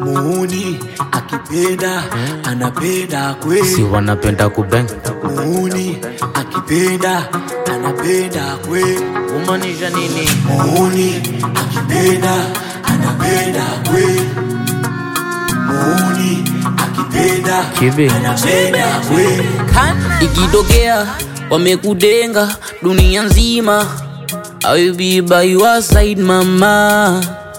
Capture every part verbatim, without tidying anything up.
Muuni akipenda anapenda kweli, si wanapenda kubang. Muuni akipenda anapenda kweli, Umanisha nini? Muuni akipenda anapenda kweli, Muuni akipenda Chibi anapenda kweli. Ikitokea wamekudenga dunia nzima, I will be by your side mama.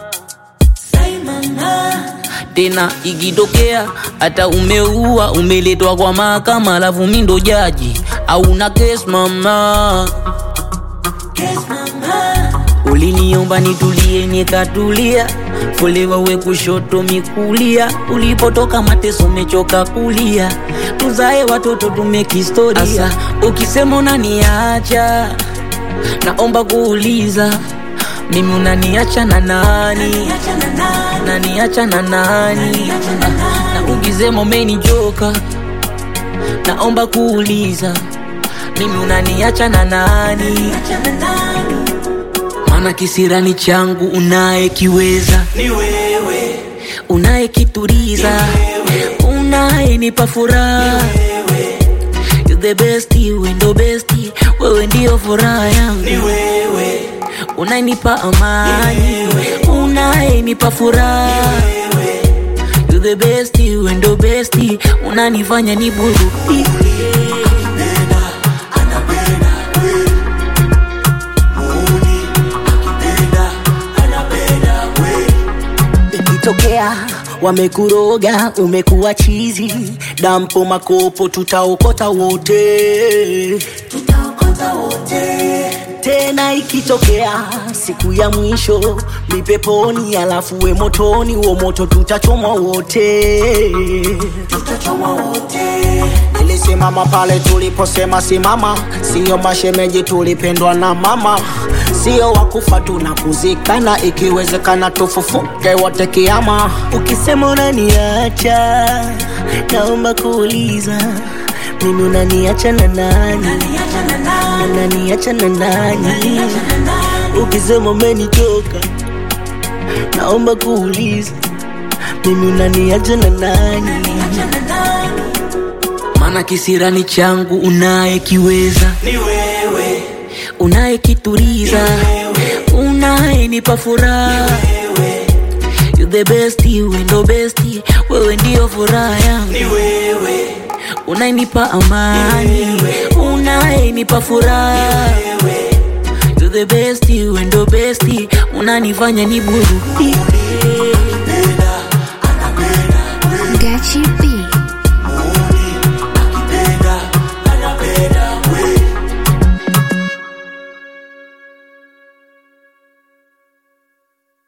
Tena ikitokea hata umeua umeletwa kwa mahakama, alafu mimi ndo jaji au na case mama. Uliniomba nitulie nikatulia, forever we kushoto mikulia, ulipotoka mateso mechoka kulia, tuzae watoto tumeki historia. Asa ukisema unaniacha naomba kuuliza, mimi unaniacha na nani? Naniacha na nani? Na ukisema umenichoka naomba kuuliza, mimi unaniacha na nani? Mana kisirani changu unayekiweza Ni wewe, unayekituriza, unayenipa furaha. You the best, you ndo best, wewe ndio furaha yangu. ni wewe, Unayenipa amani, unayenipa furaha. You the best, you ndo best, unanifanya niburudike. akipenda anapenda kweli, Muuni akipenda anapenda kweli. Ikitokea wamekuroga umekuwa chizi, dampo makopo tutaokota wote, tutaokota wote. Tena ikitokea siku ya mwisho mipeponi, alafu we motoni, uo moto tutachomwa wote, tutachomwa wote. Nilisimama pale tuliposema simama, sio mashemeji tulipendwa na mama, sio wakufa tunakuzikana, ikiwezekana tufufuke wote kiama. Ukisema unaniacha naomba kuuliza, mimi unaniacha na nani? Unaniacha na nani? Ukisema umenichoka naomba kuuliza, mimi unaniacha na nani? Mana kisirani changu unayekiweza, Ni wewe, unayekituriza, unayenipa furaha. You the best, you ndo best, wewe ndio furaha yangu. ni wewe, Unayenipa amani, unayenipa furaha. You the best, you ndo best, unanifanya niburudike. akipenda